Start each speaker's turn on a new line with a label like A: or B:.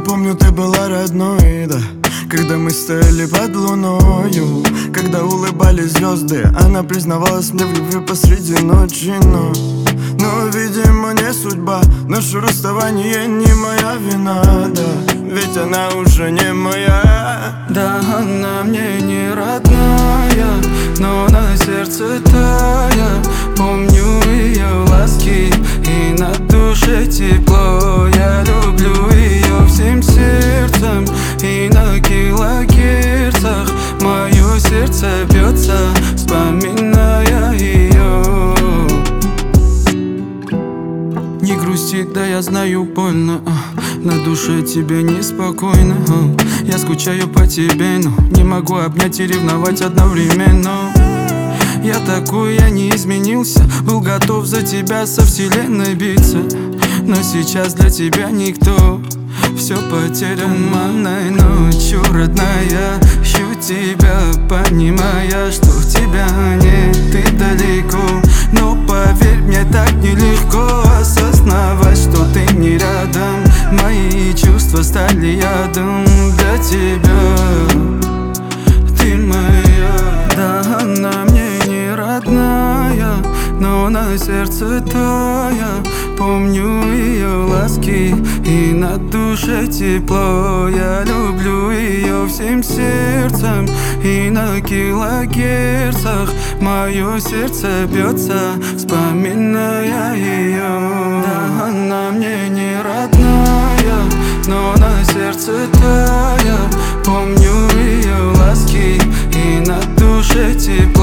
A: помню, ты была родной, да. Когда мы стояли под луною, когда улыбались звезды, она признавалась мне в любви посреди ночи. Но, видимо, не судьба. Наше расставание не моя вина, да. Ведь она уже не моя.
B: Да, она мне не родная, но на сердце тая. Помню ее ласки и на душе тепло. Я люблю ее всем сердцем и на килогерцах. Мое сердце бьется, вспоминая ее. Не грусти, да я знаю, больно, на душе тебе неспокойно. Я скучаю по тебе, но не могу обнять и ревновать одновременно. Я такой, я не изменился, был готов за тебя со вселенной биться. Но сейчас для тебя никто, все потеряно. Туманной ночью, родная, ищу тебя, понимая, что в тебя нет, ты далеко. Но поверь, мне так нелегко осознавать, что ты не рядом. Мои чувства стали ядом для тебя. Ты моя. Да, она мне не родная, но на сердце тая. Помню ее ласки и на душе тепло. Я люблю ее всем сердцем и на килогерцах. Мое сердце бьется, вспоминая ее. Да, она мне не родная, но на сердце тая. Помню ее ласки и на душе тепло.